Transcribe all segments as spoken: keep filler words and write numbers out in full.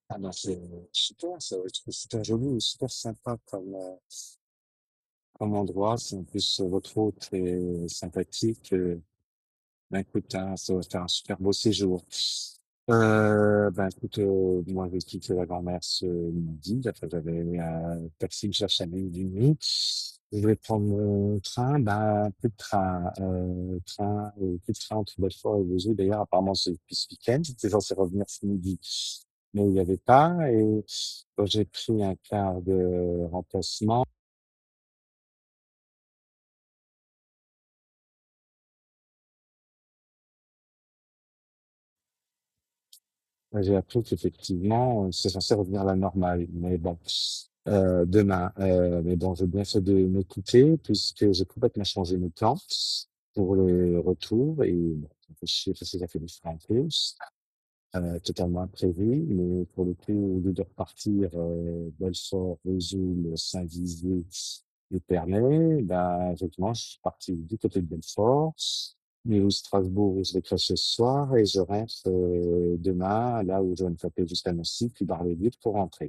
Ah ben c'est super ça, je trouve super joli et super sympa comme, euh, comme endroit. C'est en plus euh, votre hôte est sympathique. euh, Ben écoute, hein, ça va faire un super beau séjour. Euh, ben écoute, euh, moi j'ai quitté la grand-mère ce midi. Après j'avais un taxi me chercher à midi et demi. Je vais prendre mon train. Ben plus de train, euh, train, euh, plus de train entre Belfort et Vesoul. D'ailleurs apparemment c'est depuis ce week-end. J'étais censé revenir ce midi, mais il n'y avait pas. Et bon, j'ai pris un quart de remplacement. J'ai appris qu'effectivement, c'est censé revenir à la normale. Mais bon, euh, demain. Euh, mais bon, j'ai bien fait de m'écouter puisque j'ai complètement changé mes plans pour le retour. Et bon, ça fait chier parce que ça fait du frein en plus, euh, totalement imprévu. Mais pour le coup, au lieu de repartir euh, Belfort, Vesoul, Saint-Dizier et Pernay, ben, effectivement, je suis parti du côté de Belfort. Mais au Strasbourg, où je vais crasher ce soir et je rentre euh, demain, là où je vais me taper jusqu'à Nancy, puis Bar-le-Duc pour rentrer.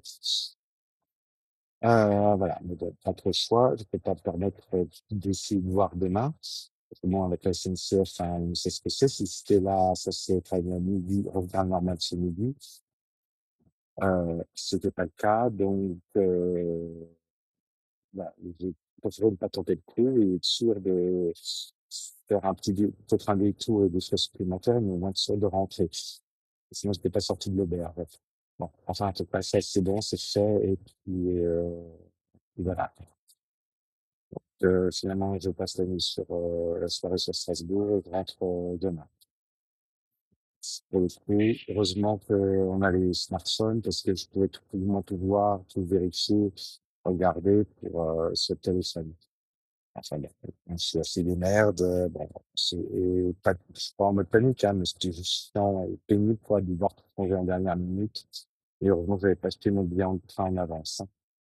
Euh, voilà, mais bon, pas trop le choix. Je peux pas me permettre euh, d'essayer de voir demain. Parce que bon, avec la S N C F, hein, on sait ce que c'est. Si c'était là, ça serait très bien midi, regard normal ce midi. Euh, c'était pas le cas. Donc, euh, bah, j'ai préféré ne pas tenter le coup et être sûr de faire un petit, dé- peut-être un détour et des frais supplémentaires, mais au moins être sûr de rentrer. Sinon, je n'étais pas sorti de l'auberge. Bon, enfin, en tout cas, ça, c'est bon, c'est fait, et puis, euh, et voilà. Euh, finalement, je passe la nuit sur euh, la soirée sur Strasbourg et je rentre euh, demain. Pour le coup, heureusement qu'on a les smartphones parce que je pouvais tout, tout, tout voir, tout vérifier, regarder pour euh, ce téléphone. Enfin, bon, je suis assez des merdes. euh, Bon, c'est et pas, je suis pas en mode panique, hein, mais c'était juste chiant et pénible quoi, de devoir tout changer en dernière minute. Et heureusement que j'avais pas acheté mon billet en train en avance.